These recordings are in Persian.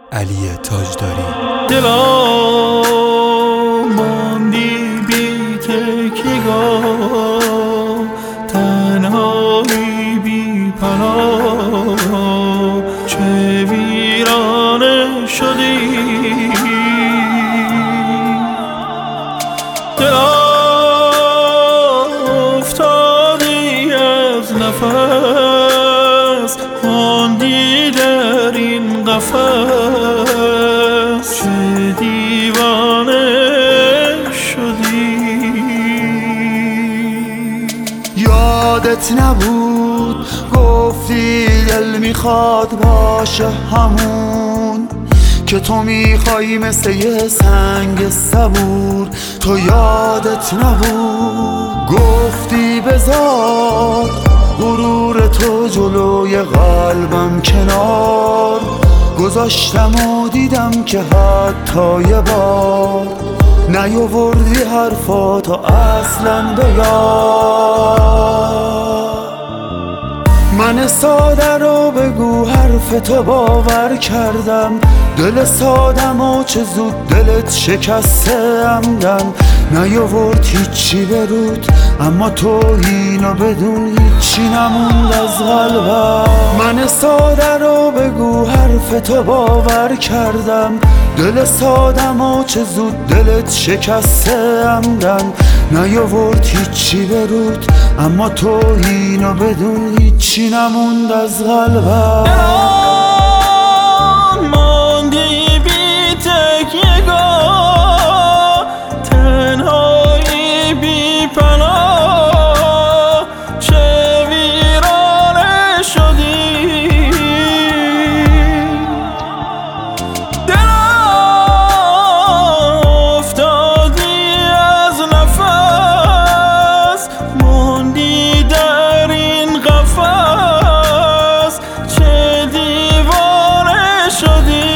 علی تاجداری. دلا ماندی بی تکیه‌گاه، تنهایی بی پناه، چه ویرانه شدی. دلا افتادی از نفس، ماندی در این قفس، چه دیوانه شدی. یادت نبود گفتی دل میخواد باشه همون که تو میخوایی مثل یه سنگ صبور. تو یادت نبود گفتی بذار غرور تو جلوی قلبم کنار. گذاشتم و دیدم که حتی یه بار نیاوردی حرفاتو اصلا به یاد. من ساده رو بگو حرف تو باور کردم، دل سادم و چه زود دلت شکسته عمدن. نیاورد هیچی برود اما تو اینو بدون هیچی نموند از قلبم. من ساده رو بگو حرف تو باور کردم، دل سادم و چه زود دلت شکسته عمدن. نیاورد هیچی برود اما تو اینو بدون هیچی نموند از قلبم. ماندی بی تکیه‌گاه، تنهایی بی پناه، چه ویرانه شدی. دلا افتادی از نفس، ماندی در این قفس، چه دیوانه شدی.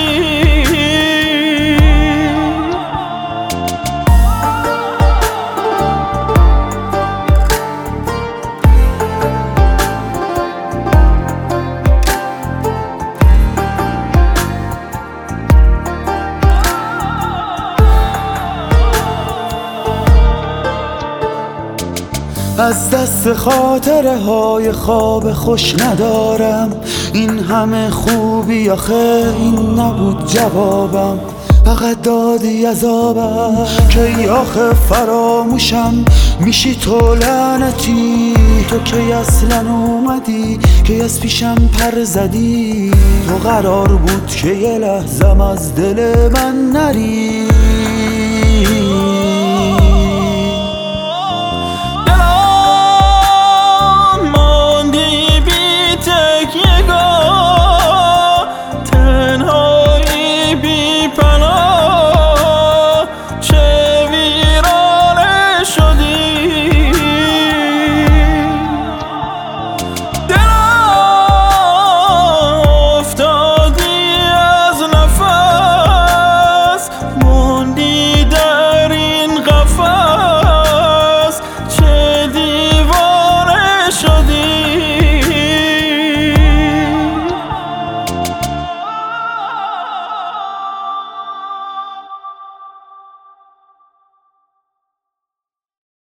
از دست خاطره های خواب خوش ندارم، این همه خوبی آخه این نبود جوابم. فقط دادی عذابم که آخه فراموشم میشی تو لعنتی. تو کی اصلا اومدی که از پیشم پر زدی. تو قرار بود که یه لحظم از دل من نری. ماندی بی تکیه‌گاه،